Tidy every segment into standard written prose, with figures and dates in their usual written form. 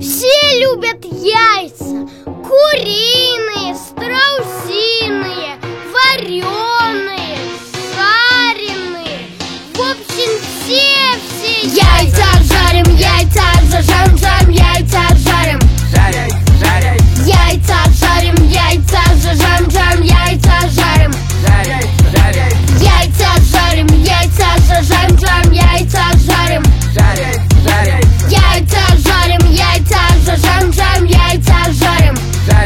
Все любят яйца. Куриные, страусиные, вареные, жареные. В общем, все яйца жарим, яйца зажарим, жарим, яйца жарим. Яйца жарим, яйца зажарим, жарим, яйца жарим. Яйца жарим, яйца зажарим, жарим, яйца жарим. Яйца жарим, яйца зажарим, жарим, яйца жарим.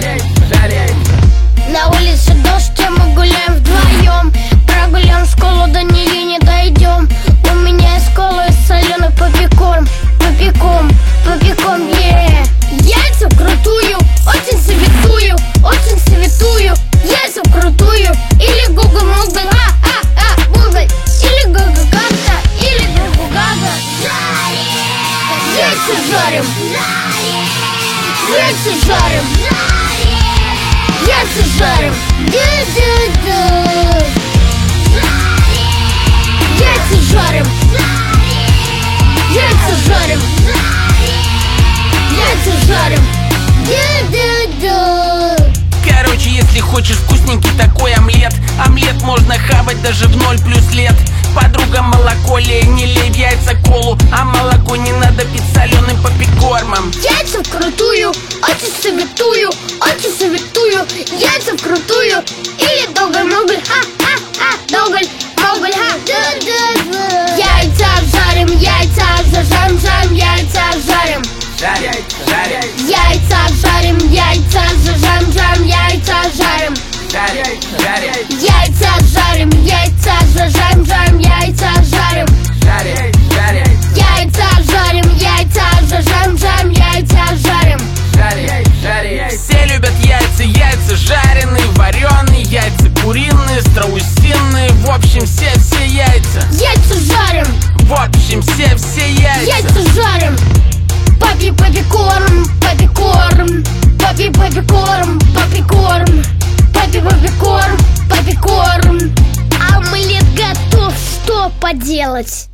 На улице дождь, а мы гуляем вдвоем. Прогуляем школу, до нее не дойдем. У меня из колы соленый попекорн. Попеком, яйца вкрутую, очень советую, яйца вкрутую. Или гуга-муга, гуга. Или гуга-гага, или гуга-гага. Яйца жарим. Яйца жарим. Яйца жарим. Яйца жарим. Яйца жарим. Яйца жарим. Короче, если хочешь вкусненький такой омлет, омлет можно хавать даже в 0 плюс лет. Подруга, молоко лей, не лей в яйца колу, а молоко не надо пить соленым попекормом. Яйца вкрутую, очень советую, яйца вкрутую. Или доголь-моголь, доголь-моголь, Яйца жарим, яйца зажарим, жарим, яйца жарим. Яйца жарим, яйца зажарим, жарим, яйца жарим. Яйца жарим, яйца зажарим, жарим, яйца жарим. Яйца жарим, яйца зажарим, жарим, яйца жарим. Все любят яйца, яйца жареные, вареные, яйца куриные, страусиные. В общем, все яйца. Яйца жарим. В общем, все яйца. Яйца жарим. Папи-папи-корм, папи-корм, папи-папи-корм, папи-корм, папи-папи-корм, папи-корм. Омлет готов, что поделать?